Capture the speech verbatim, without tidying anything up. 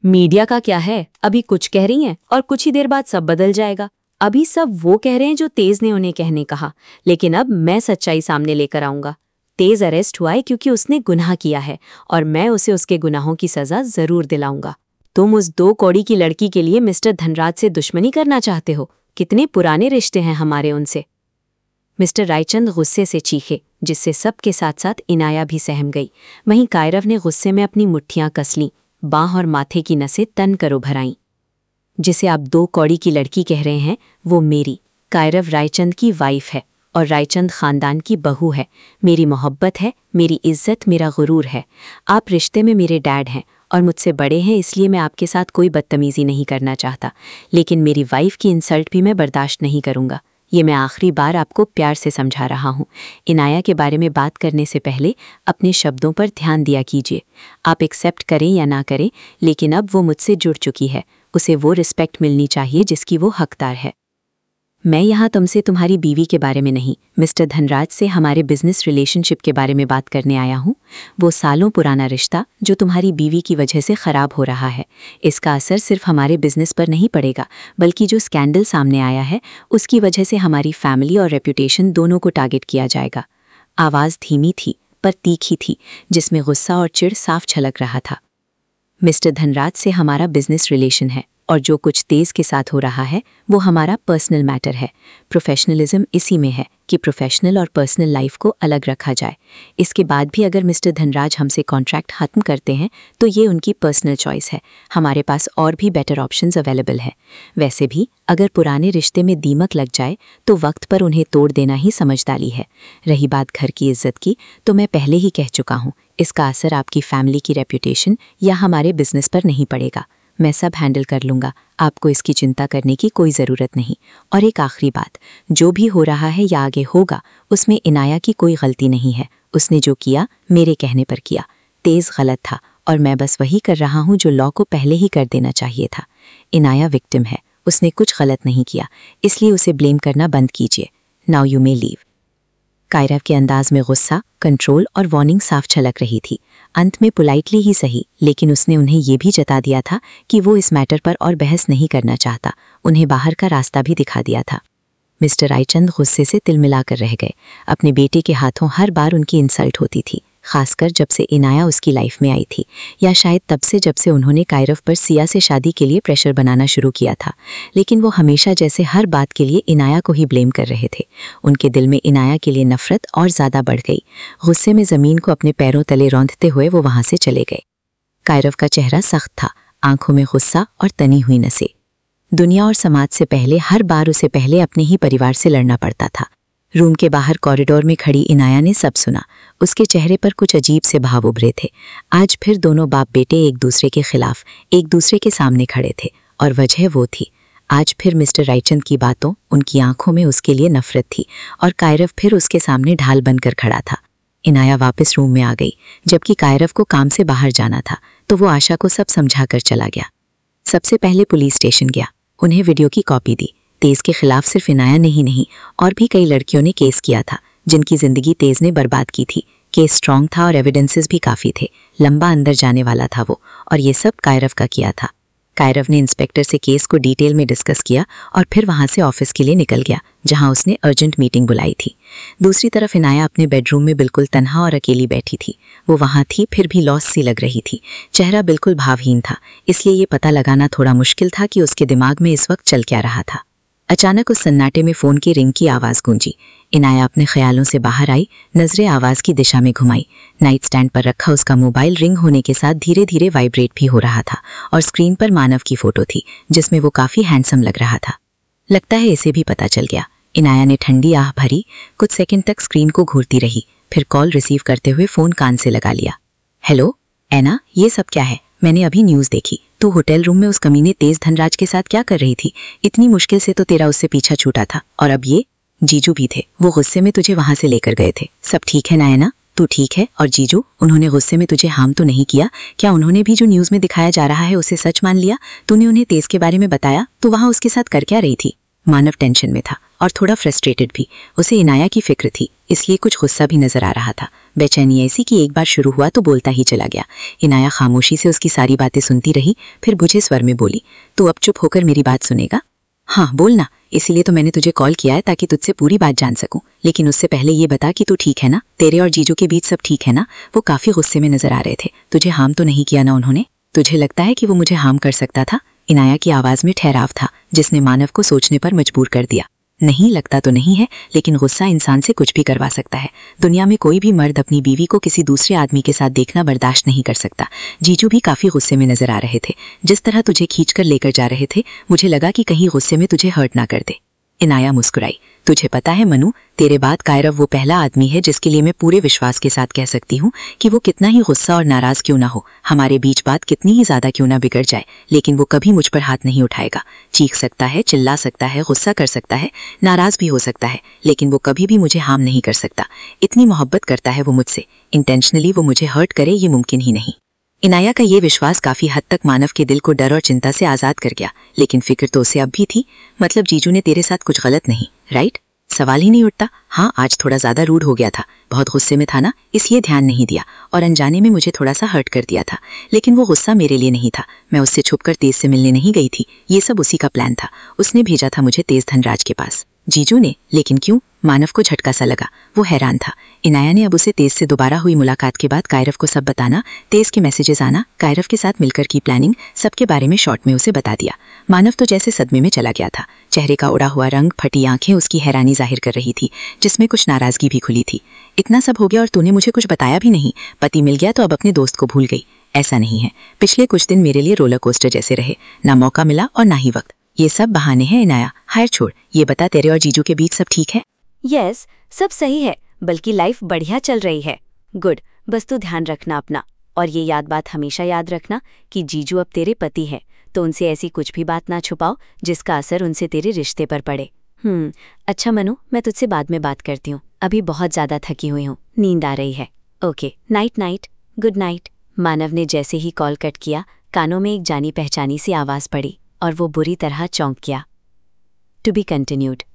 Media का क्या है, अभी कुछ कह रही हैं और कुछ ही देर बाद सब बदल जाएगा। अभी सब वो कह रहे हैं जो तेज ने उन्हें कहने कहा, लेकिन अब मैं सच्चाई सामने लेकर आऊंगा। तेज अरेस्ट हुआ है क्योंकि उसने गुनाह किया है और मैं उसे उसके गुनाहों की सजा जरूर दिलाऊंगा। तुम उस दो कौड़ी की लड़की के लिए मिस्टर धनराज से दुश्मनी करना चाहते हो? कितने पुराने रिश्ते हैं हमारे उनसे। मिस्टर रायचंद गुस्से से चीखे, जिससे सबके साथ साथ इनाया भी सहम गई। वहीं कायरव ने गुस्से में अपनी मुट्ठियां कस लीं, बांह और माथे की नसें तन कर उभर आईं। जिसे आप दो कौड़ी की लड़की कह रहे हैं, वो मेरी कायरव रायचंद की वाइफ है और रायचंद खानदान की बहू है। मेरी मोहब्बत है, मेरी इज्जत, मेरा गुरूर है। आप रिश्ते में मेरे डैड हैं और मुझसे बड़े हैं, इसलिए मैं आपके साथ कोई बदतमीजी नहीं करना चाहता, लेकिन मेरी वाइफ की इंसल्ट भी मैं बर्दाश्त नहीं करूंगा। ये मैं आखिरी बार आपको प्यार से समझा रहा हूँ। इनाया के बारे में बात करने से पहले अपने शब्दों पर ध्यान दिया कीजिए। आप एक्सेप्ट करें या ना करें, लेकिन अब वो मुझसे जुड़ चुकी है। उसे वो रिस्पेक्ट मिलनी चाहिए जिसकी वो हकदार है। मैं यहाँ तुमसे तुम्हारी बीवी के बारे में नहीं, मिस्टर धनराज से हमारे बिजनेस रिलेशनशिप के बारे में बात करने आया हूँ। वो सालों पुराना रिश्ता जो तुम्हारी बीवी की वजह से ख़राब हो रहा है, इसका असर सिर्फ हमारे बिजनेस पर नहीं पड़ेगा, बल्कि जो स्कैंडल सामने आया है उसकी वजह से हमारी फैमिली और रेपुटेशन दोनों को टारगेट किया जाएगा। आवाज़ धीमी थी पर तीखी थी, जिसमें गुस्सा और चिढ़ साफ झलक रहा था। मिस्टर धनराज से हमारा बिजनेस रिलेशन है और जो कुछ तेज के साथ हो रहा है वो हमारा पर्सनल मैटर है। प्रोफेशनलिज्म इसी में है कि प्रोफेशनल और पर्सनल लाइफ को अलग रखा जाए। इसके बाद भी अगर मिस्टर धनराज हमसे कॉन्ट्रैक्ट ख़त्म करते हैं तो ये उनकी पर्सनल चॉइस है। हमारे पास और भी बेटर ऑप्शंस अवेलेबल हैं। वैसे भी अगर पुराने रिश्ते में दीमक लग जाए तो वक्त पर उन्हें तोड़ देना ही समझदारी है। रही बात घर की इज्जत की, तो मैं पहले ही कह चुका हूँ, इसका असर आपकी फैमिली की रेपुटेशन या हमारे बिजनेस पर नहीं पड़ेगा। मैं सब हैंडल कर लूँगा, आपको इसकी चिंता करने की कोई ज़रूरत नहीं। और एक आखिरी बात, जो भी हो रहा है या आगे होगा उसमें इनाया की कोई गलती नहीं है। उसने जो किया मेरे कहने पर किया। तेज़ गलत था और मैं बस वही कर रहा हूँ जो लॉ को पहले ही कर देना चाहिए था। इनाया विक्टिम है, उसने कुछ गलत नहीं किया, इसलिए उसे ब्लेम करना बंद कीजिए। Now you may leave. Kairav के अंदाज में गुस्सा, कंट्रोल और वार्निंग साफ झलक रही थी। अंत में पोलाइटली ही सही, लेकिन उसने उन्हें यह भी जता दिया था कि वो इस मैटर पर और बहस नहीं करना चाहता। उन्हें बाहर का रास्ता भी दिखा दिया था। मिस्टर रायचंद गुस्से से तिलमिलाकर रह गए। अपने बेटे के हाथों हर बार उनकी इंसल्ट होती थी, खासकर जब से इनाया उसकी लाइफ में आई थी, या शायद तब से जब से उन्होंने कायरव पर सिया से शादी के लिए प्रेशर बनाना शुरू किया था। लेकिन वो हमेशा जैसे हर बात के लिए इनाया को ही ब्लेम कर रहे थे। उनके दिल में इनाया के लिए नफरत और ज़्यादा बढ़ गई। गुस्से में ज़मीन को अपने पैरों तले रौंदते हुए वो वहाँ से चले गए। कायरव का चेहरा सख्त था, आंखों में गुस्सा और तनी हुई नसें। दुनिया और समाज से पहले हर बार उसे पहले अपने ही परिवार से लड़ना पड़ता था। रूम के बाहर कॉरिडोर में खड़ी इनाया ने सब सुना। उसके चेहरे पर कुछ अजीब से भाव उभरे थे। आज फिर दोनों बाप बेटे एक दूसरे के खिलाफ एक दूसरे के सामने खड़े थे, और वजह वो थी, आज फिर मिस्टर रायचंद की बातों, उनकी आंखों में उसके लिए नफरत थी, और कायरव फिर उसके सामने ढाल बनकर खड़ा था। इनाया वापस रूम में आ गई। जबकि कायरव को काम से बाहर जाना था तो वो आशा को सब समझा कर चला गया। सबसे पहले पुलिस स्टेशन गया, उन्हें वीडियो की कॉपी दी। तेज के खिलाफ सिर्फ इनाया ने ही नहीं, और भी कई लड़कियों ने केस किया था जिनकी जिंदगी तेज ने बर्बाद की थी। केस स्ट्रॉन्ग था और एविडेंसेस भी काफ़ी थे। लंबा अंदर जाने वाला था वो, और ये सब कायरव का किया था। कायरव ने इंस्पेक्टर से केस को डिटेल में डिस्कस किया और फिर वहाँ से ऑफिस के लिए निकल गया, जहाँ उसने अर्जेंट मीटिंग बुलाई थी। दूसरी तरफ इनाया अपने बेडरूम में बिल्कुल तन्हा और अकेली बैठी थी। वो वहाँ थी, फिर भी लॉस सी लग रही थी। चेहरा बिल्कुल भावहीन था, इसलिए ये पता लगाना थोड़ा मुश्किल था कि उसके दिमाग में इस वक्त चल क्या रहा था। अचानक उस सन्नाटे में फ़ोन की रिंग की आवाज़ गूंजी। इनाया अपने ख्यालों से बाहर आई, नजरें आवाज़ की दिशा में घुमाई। नाइट स्टैंड पर रखा उसका मोबाइल रिंग होने के साथ धीरे धीरे वाइब्रेट भी हो रहा था, और स्क्रीन पर मानव की फ़ोटो थी जिसमें वो काफ़ी हैंडसम लग रहा था। लगता है इसे भी पता चल गया। इनाया ने ठंडी आह भरी, कुछ सेकंड तक स्क्रीन को घूरती रही, फिर कॉल रिसीव करते हुए फ़ोन कान से लगा लिया। हेलो ऐना, ये सब क्या है? मैंने अभी न्यूज़ देखी। तू होटल रूम में उस कमीने तेज धनराज के साथ क्या कर रही थी? इतनी मुश्किल से तो तेरा उससे पीछा छूटा था, और अब ये जीजू भी थे, वो गुस्से में तुझे वहां से लेकर गए थे। सब ठीक है ना ऐना? तू ठीक है? और जीजू, उन्होंने गुस्से में तुझे हार्म तो नहीं किया? क्या उन्होंने भी जो न्यूज़ में दिखाया जा रहा है उसे सच मान लिया? तूने उन्हें तेज के बारे में बताया? तू वहां उसके साथ कर क्या रही थी? मानव टेंशन में था और थोड़ा फ्रस्ट्रेटेड भी। उसे इनाया की फिक्र थी, इसलिए कुछ गुस्सा भी नजर आ रहा था। बेचैनी ऐसी कि एक बार शुरू हुआ तो बोलता ही चला गया। इनाया खामोशी से उसकी सारी बातें सुनती रही, फिर बुझे स्वर में बोली, तू अब चुप होकर मेरी बात सुनेगा? हाँ बोलना, इसीलिए तो मैंने तुझे कॉल किया है ताकि तुझसे पूरी बात जान सकूं। लेकिन उससे पहले ये बता कि तू ठीक है ना? तेरे और जीजू के बीच सब ठीक है ना? वो काफी गुस्से में नजर आ रहे थे। तुझे हार्म तो नहीं किया ना उन्होंने? तुझे लगता है कि वो मुझे हार्म कर सकता था? इनाया की आवाज में ठहराव था जिसने मानव को सोचने पर मजबूर कर दिया। नहीं, लगता तो नहीं है, लेकिन गुस्सा इंसान से कुछ भी करवा सकता है। दुनिया में कोई भी मर्द अपनी बीवी को किसी दूसरे आदमी के साथ देखना बर्दाश्त नहीं कर सकता। जीजू भी काफी गुस्से में नजर आ रहे थे। जिस तरह तुझे खींचकर लेकर जा रहे थे, मुझे लगा कि कहीं गुस्से में तुझे हर्ट ना कर दे। इनाया मुस्कुराई। तुझे पता है मनु, तेरे बाद कायरव वो पहला आदमी है जिसके लिए मैं पूरे विश्वास के साथ कह सकती हूँ कि वो कितना ही गुस्सा और नाराज क्यों ना हो, हमारे बीच बात कितनी ही ज्यादा क्यों ना बिगड़ जाए, लेकिन वो कभी मुझ पर हाथ नहीं उठाएगा। चीख सकता है, चिल्ला सकता है, गुस्सा कर सकता है, नाराज भी हो सकता है, लेकिन वो कभी भी मुझे हार्म नहीं कर सकता। इतनी मोहब्बत करता है वो मुझसे, इंटेंशनली वो मुझे हर्ट करे ये मुमकिन ही नहीं। इनाया का ये विश्वास काफी हद तक मानव के दिल को डर और चिंता से आजाद कर गया, लेकिन फिक्र तो उसे अब भी थी। मतलब जीजू ने तेरे साथ कुछ गलत नहीं, राइट? सवाल ही नहीं उठता। हाँ, आज थोड़ा ज्यादा रूड हो गया था, बहुत गुस्से में था ना, इसलिए ध्यान नहीं दिया और अनजाने में मुझे थोड़ा सा हर्ट कर दिया था। लेकिन वो गुस्सा मेरे लिए नहीं था, मैं उससे छुपकर तेज से मिलने नहीं गई थी। ये सब उसी का प्लान था, उसने भेजा था मुझे तेज धनराज के पास। जीजू ने? लेकिन क्यों? मानव को झटका सा लगा, वो हैरान था। इनाया ने अब उसे तेज से दोबारा हुई मुलाकात के बाद कायरव को सब बताना, तेज के मैसेजेस आना, कायरव के साथ मिलकर की प्लानिंग, सबके बारे में शॉर्ट में उसे बता दिया। मानव तो जैसे सदमे में चला गया था। चेहरे का उड़ा हुआ रंग, फटी आंखें उसकी हैरानी जाहिर कर रही थी, जिसमें कुछ नाराजगी भी खुली थी। इतना सब हो गया और तूने मुझे कुछ बताया भी नहीं। पति मिल गया तो अब अपने दोस्त को भूल गई? ऐसा नहीं है, पिछले कुछ दिन मेरे लिए रोलर कोस्टर जैसे रहे, ना मौका मिला और ना ही वक्त। ये सब बहाने हैं इनाया। हाय छोड़, ये बता तेरे और जीजू के बीच सब ठीक है? यस yes, सब सही है, बल्कि लाइफ बढ़िया चल रही है। गुड, बस तू ध्यान रखना अपना, और ये याद बात हमेशा याद रखना कि जीजू अब तेरे पति है, तो उनसे ऐसी कुछ भी बात ना छुपाओ जिसका असर उनसे तेरे रिश्ते पर पड़े। हम्म अच्छा मनु, मैं तुझसे बाद में बात करती हूँ, अभी बहुत ज्यादा थकी हुई हूँ, नींद आ रही है। Okay, night night, good night. Manav ने जैसे ही कॉल कट किया, कानों में एक जानी पहचानी सी आवाज पड़ी और वो बुरी तरह चौंक गया। To be continued.